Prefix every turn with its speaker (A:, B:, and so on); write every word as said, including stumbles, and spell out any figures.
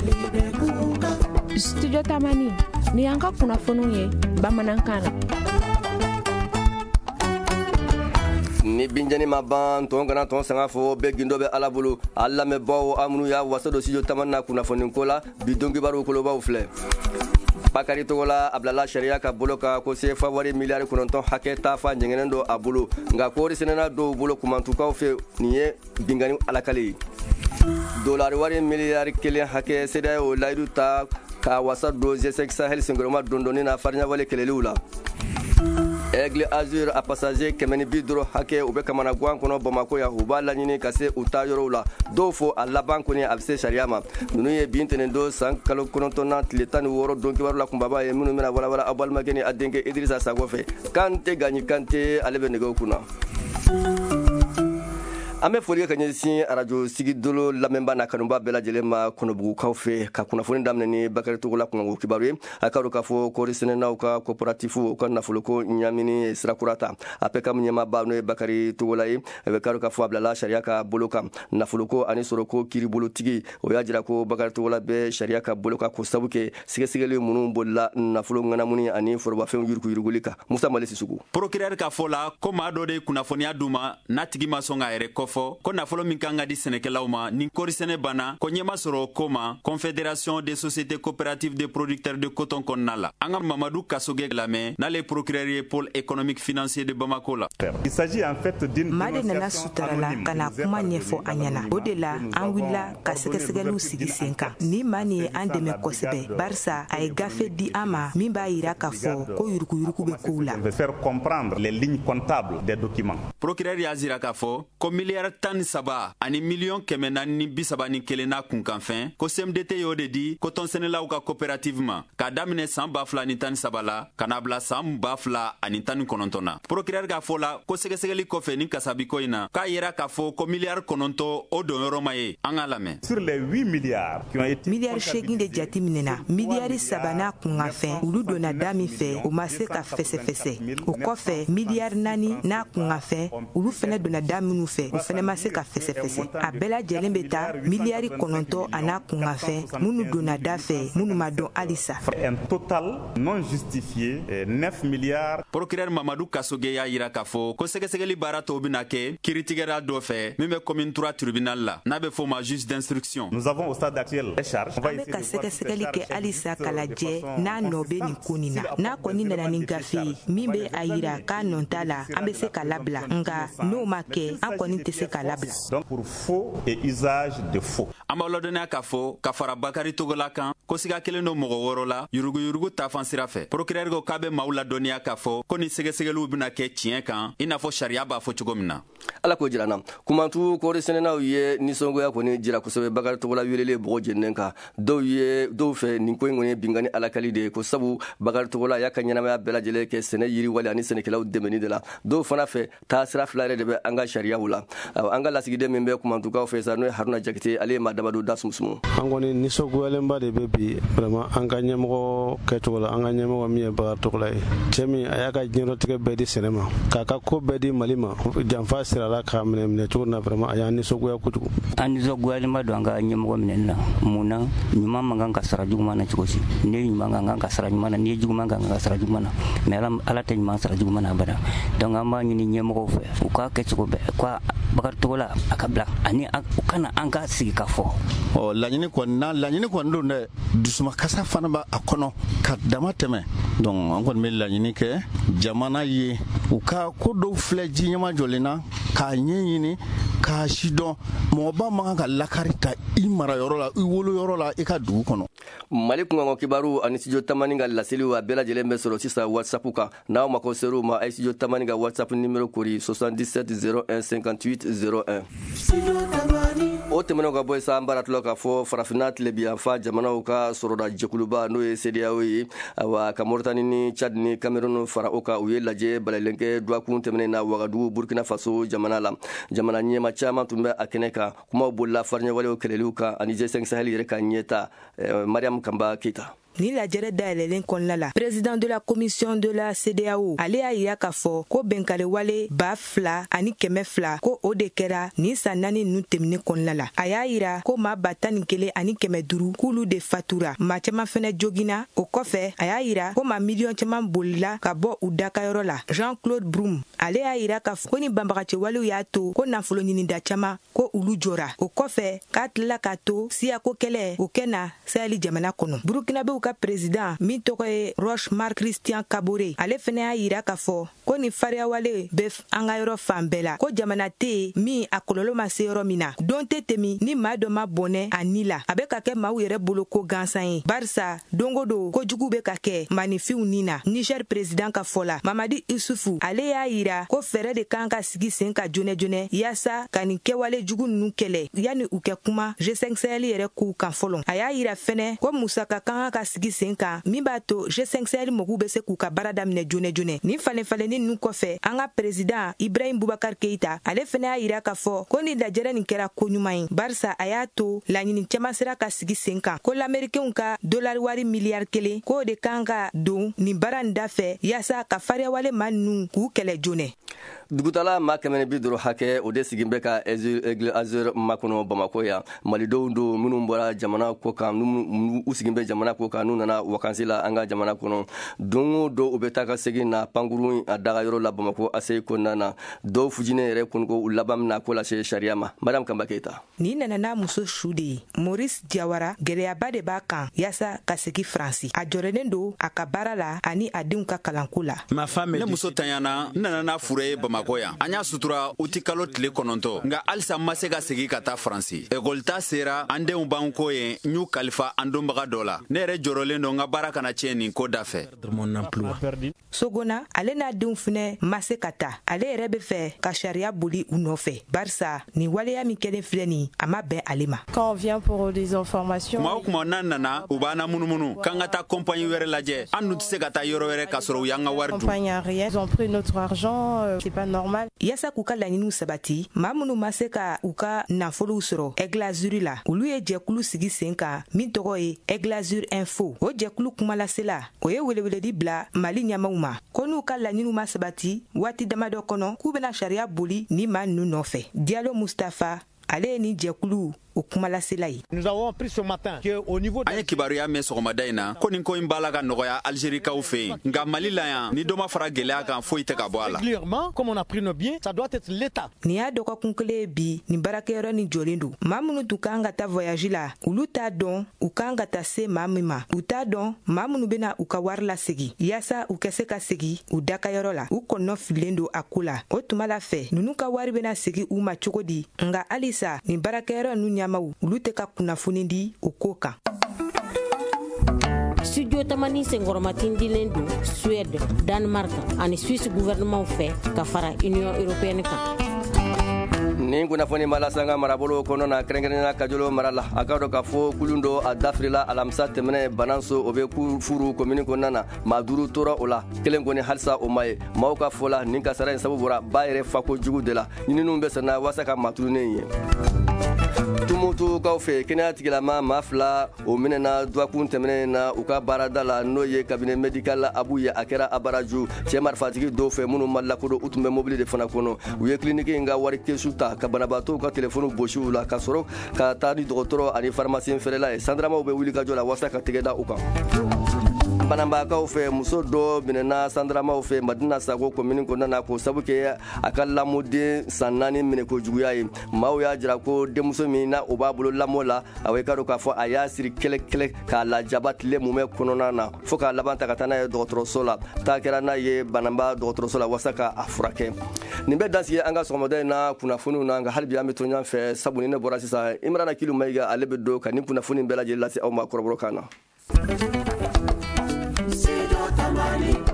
A: Studio Tamani ni an ka kunnafoniw ye bamanankan na.
B: Ni binjani ma ban ton kana ton sanga fo be gindo be ala bulu alla me bawo amunu ya waso do studio Tamani na kunnafoni ko la bi dongi baro ko lo bawo fle Bakari Togola ablala sharia ka bolo ka ko se favori milliard kononton haketa fa njengenen do abulu nga ko ri senena do bolo kumantu ka fe niye bingani ala kali dollar wari milliard kelen hake seda o laidu ta ka wasa do G cinq Sahel singoroma dondoni na farnya wale kelelula Aigle Azur a passager kemeni bidro hake ube kamana gwan kono Bamako ya hubala nyini kase utayoro la dofo alla banko ni abse shariama nunu ye bintene do san kalo kono tona tletani woro donki warula kumbaba ye munu mena wala wala abal mageni adenge Idrissa Sagofe kante ganyi kante alebe nego kuna Ame foliga kanyesi arajo sigidolo lamemba na kanumba bela jelema konobugu kaufe ka kunafoni damne ni Bakari Togola kunango kibarwe akaru kafo korisene na uka kooperatifu uka nafoloko nyamini sirakurata apeka mnyema bano Bakari Togola yi akaru kafo ablala sharia ka boloka nafoloko ani soroko kiri bolotigi oyajira ko Bakari Togola be sharia ka boloka ko sabuke sige sigele munu bolla nafolo ngana muni ani forba fe yurku yurgulika Musa Malesi sugu
C: procureur ka fola ko ma do de kunafoni aduma natigi masonga ere kofo ko nafolo min kanga di senekelaw ma ni korisene bana ko nyema soro koma Confédération des sociétés coopératives de producteurs de coton konnala anga Mamadou Kasoge lame na le procureur pôle économique financier de Bamako la
D: il s'agit en fait d'une
E: Madena sutarala kana kuma nyefo anyana odela anwila kasekesegelu sigisenka ni mani andeme kosebe barsa ay gafe di ama mimba ira kafo ko yurku yurku be kula
D: de faire comprendre les lignes comptables des documents
C: procureur yazira kafo ko milliard tan saba ani million kemena ni bisaba ni kelena kunkanfen ko C M D T yo de di ko ton senelaw ka coopérative ma ka damine san bafla ni tan sabala kana bla san bafla ani tan konontona procureur ga fola ko segesegeli ko fe ni kasabi ko ina ka yera ka fo ko milliard kononto o do yoro maye angalame
D: sur les huit milliards qui ont été
E: milliard shegin de jati minena milliard sabana kunkanfen ulu dona dami fe o mase ka fese fese o ko fe milliard nani na kunkanfen ulu fene dona dami fe o fene mase ka fese fese a bela jelen beta milliard kononto ana kunkanfen munu dona dafe munu madon alisa
D: un total non justifié neuf milliards
C: procureur Mamadou Kasoge ya yira kafo ko segesegeli barato binake kiritigera do fe meme commune trois tribunal la na be fo ma juge d'instruction
D: nous avons au stade actuel les charges
E: on va essayer de segesegeli ke alisa kalaje na nobe ni kunina na koni na ni gafi mimbe ayira ka nontala ambe se kalabla nga no make an koni te se kalabla
D: donc pour faux et usage de faux
C: amalodona kafo kafara Bakari Togola kan ko siga keleno mogo worola yurugu yurugu tafan sirafe procureur go kabe maula donia kafo ko ni segesegelu bina ke tien kan ina fo sharia ba fo chugomina
B: ala ko jirana kumantu ko resenena ye ni songo ya ko ni jira ko sobe Bakari Togola welele bogo jennenka do ye do fe ni ko ngone bingani ala kalide ko sabu Bakari Togola ya kanyana ma bela jele ke sene yiri wali ani senekelaw demeni de la do fana fe ta sira flare de be anga sharia wala anga lasigide membe kumantu ka fe sa no Haruna Jakite ale madabado dasmusmu
F: angoni ni sogo lemba de bebi vraiment anga nyamo ketola anga nyamo mi Bakari Togola temi ayaka jiro tike bedi senema kaka ko bedi malima jamfa sirala ka mene mene tuna vraiment ayani sogo ya kutu
G: ani sogo lemba do anga nyamo menena muna nyuma manga kasara juguma na chikosi ne nyuma manga kasara nyuma na ne juguma manga kasara juguma na melam ala te nyuma kasara juguma na bada donc amba nyini nyamo ko fe uka ketsuko be kwa Bakari Togola akabla ani ukana anga sika fo
H: o lañini ko na lañini ko ndonde dusuma kasa fana ba akono ka dama teme donc on kon mel lañini ke jamana yi uka ko do fleji nyama jolina ka nyini ka shido mo ba ma ka lakarita imara yoro la iwolo yoro la e ka du kono
B: Malik Ngongo Kibaru ani studio Tamani nga lasili wa bela jelembe soro sisa WhatsApp ka na ma ko seru ma studio Tamani nga WhatsApp numéro kuri soixante-dix-sept zéro un cinquante-huit zéro un o temeno ga boy sa mbarat loka fo farafinat le biya fa jamana ka soroda jekuluba no e C D A O yi wa kamortani ni Chad ni Cameroon fara oka uye laje balalenke dwa kun temene na Wagadugu Burkina Faso jamana la jamana nyema chama tumbe akeneka kuma bolla farnya wale o kelelu ka ani G cinq Sahel yere ka nyeta Mariam Kamba Keita
E: ni lajɛrɛ dayɛlɛlen kɔnɔna la président de la commission de la C D A O ale y'a yira k'a fɔ ko bɛnkale wale ba fila ani kɛmɛ fila ko o de kɛra ni san naani ninnu tɛmɛnen kɔnɔna la. A y'a yira ko maa ba tan ni kelen ani kɛmɛ duuru k'olu de fatura, maa caman fɛnɛ joginna. O kɔfɛ a y'a yira ko maa miliyɔn caman bolila ka bɔ u dakayɔrɔ la. Jean-Claude Brum ale y'a yira k'a fɔ ko ni banbagacɛ walew y'a to ko nafolo ɲinida caman ko olu jɔra. O kɔfɛ k'a tilala k'a to siyako kɛlɛ o kɛ na Sahɛli jamana kɔnɔ. Burukinabew ka président min tɔgɔ ye Roch-Marc Christian Kabore ale fɛnɛ y'a yira k'a fɔ ko ni fariya wale bɛ an ka yɔrɔ fan bɛɛ la, ko jamana tɛ min a kɔlɔlɔ ma se yɔrɔ min na. Don tɛ tɛmi ni maa dɔ ma bɔnɛ a ni la, a bɛ ka kɛ maaw yɛrɛ bolo ko gansan ye. Barisa don o don kojugu bɛ ka kɛ maanifinw ni na. Niger président ka fɔ la Mamadi Isufu ale y'a yira ko fɛɛrɛ de kan ka sigi sen ka jɔnɛ jɔnɛ yaasa ka nin kɛwale jugu ninnu kɛlɛ yanni u kɛ kuma G cinq Sahel yɛrɛ k'u kan fɔlɔ. A y'a yira fɛnɛ ko musaka kan ka sigi sen kan min b'a to G cinq Sahel mɔgɔw bɛ se k'u ka baara daminɛ jɔnɛ jɔnɛ. Ni falenfalenni ninnu kɔfɛ an ka président Ibrahim Boubacar Keita ale fɛnɛ y'a yira k'a fɔ ko ni lajɛrɛ nin kɛra ko ɲuman ye barisa a y'a to laɲini caman sera ka sigi sen kan ko lamɛrikɛnw ka dolari wari miliyari kelen k'o de kan ka don nin baara nin da fɛ yaasa ka fariya wale maa ninnu k'u kɛlɛ jɔnɛ.
B: dugutala maa kɛmɛ ni bi duuru hakɛ o de sigin bɛ ka Aigle Azur makɔnɔ Bamako yan. malidenw don minnu bɔra jamana ko kan u sigin bɛ jamana ko kan n'u nana wakansi la an ka jamana kɔnɔ. don o don u bɛ taa ka segin na pankuru a dagayɔrɔ la Bamako Aseyi kɔnɔna na. dɔw fujinen yɛrɛ kun ko u laban mina ko lase sariya ma. Madame Kamba Keita.
E: Ni nana n'a muso su de ye Maurice Diawara gɛlɛyaba de b'a kan yaasa ka segin Faransi. A jɔrɛnen don a ka baara la ani a denw ka kalanko la.
C: Ne muso tanyana n nana n'a fure ye Bamako yan. An y'a sutura u ti kalo tile kɔnɔntɔ nka halisa ma se ka segin ka taa Faransi. Ekɔlita sera an denw b'an ko ye n y'u kalifa an donbaga dɔ la. Ne yɛrɛ jɔrɔlen don n ka baara kana tiɲɛ nin ko da fɛ.
E: Sogona ale n'a denw fɛnɛ ma se ka taa. Ale yɛrɛ bɛ fɛ ka sariya boli u nɔfɛ barisa ni waleya min kɛlen filɛ nin a ma bɛn ale ma.
A: Quand on vient pour des informations.
C: Kuma o kuma n'an nana u b'an na munumunu k'an ka taa compagnie wɛrɛ lajɛ an dun tɛ se ka taa yɔrɔ wɛrɛ k'a sɔrɔ u y'an ka wari dun.
A: Compagnie rien, ils ont pris notre argent, euh, c'est pas normal.
E: Yaasa k'u ka laɲiniw sabati maa minnu ma se ka u ka nafolow sɔrɔ Aigle Azur la olu ye jɛkulu sigi sen kan min tɔgɔ ye Aigle Azur Info. O jɛkulu kumalasela o ye weleweledi bila Mali ɲɛmaaw ma ko n'u ka laɲiniw ma sabati waati damadɔ kɔnɔ k'u bɛna sariya boli ni maa ninnu nɔfɛ. Diallo Mustafa ale ye ni jɛkulu o kumalasela ye.
I: Nous avons appris ce matin que au niveau de
C: an ye kibaruya mɛn sɔgɔmada in na ko nin ko in b'a la ka nɔgɔya Algérikaw fɛ yen nka Mali la yan ni dɔ ma fara gɛlɛya kan foyi tɛ ka bɔ a la.
I: Régulièrement comme on a pris nos biens, ça doit être l'État.
E: Nin y'a dɔgɔkun kelen ye bi nin baarakɛyɔrɔ ni jɔlen don. Maa minnu tun kan ka taa voyage la olu t'a dɔn u kan ka taa se maa min ma. U t'a dɔn maa minnu bɛna u ka wari lasegi yaasa u ka se ka segi u dakayɔrɔ la. U kɔnɔ fililen don a ko la. O tuma la fɛ ninnu ka wari bɛna segi u ma cogo di nka halisa nin baarakɛyɔrɔ ninnu ɲɛmaaw olu tɛ ka kunnafoni di o ko kan.
J: Studio Tamani senkɔrɔmatin dilen don Suède, Danemark ani Suisse gouvernement fɛ ka fara Union européenne kan.
B: nin kunnafoni ma lasanga marabolo kɔnɔ na kɛrɛnkɛrɛnnena kajolo mara la a ka dɔ k'a fɔ kulun dɔ a dafirila alamisa tɛmɛnɛ bananso o bɛ furu komini kɔnɔna na maa duuru tora o la kelen kɔni halisa o ma ye maaw ka fɔ la nin kasara in sabu bɔra ba yɛrɛ fako jugu de la ɲininiw bɛ senna waasa ka maturunen ye. tumutukaw fɛ kɛnɛya tigilama maa fila o minɛna duwakun tɛmɛnen na u ka baarada la n'o ye kabine medikal abu ye a kɛra abaraju cɛ marifatigi dɔw fɛ minnu ma lakodɔn u tun bɛ mobili de fana kɔnɔ u ye kiliniki in ka wari kesu ta ka banabaatɔw ka telefɔni gosi u la ka sɔrɔ ka taa ni dɔgɔtɔrɔ ani farimasi feerela ye sandaramaw bɛ wuli ka jɔ la walasa ka tɛgɛ da u kan. bananbakaw fɛ muso dɔ minɛna sandaramaw fɛ madina sago komini kɔnɔna na k'o sabu kɛ a ka lamɔden san naani minɛ ko juguya ye maaw y'a jira ko denmuso min na o b'a bolo lamɔ la a bɛ ka dɔn k'a fɔ a y'a siri kɛlɛ-kɛlɛ k'a lajaba tile mumɛ kɔnɔna na fo k'a laban ta ka taa n'a ye dɔgɔtɔrɔso la taa kɛra n'a ye bananba dɔgɔtɔrɔso la walasa k'a furakɛ. nin bɛ dansigi an ka sɔgɔmada in na kunnafoniw na nka hali bi an bɛ to ɲɔgɔn fɛ sabu ni ne bɔra sisan Imrana Kilu Mayiga ale bɛ don ka nin kunnafoni bɛɛ lajɛlen lase aw ma kɔrɔbɔrɔ kan na. Tamani.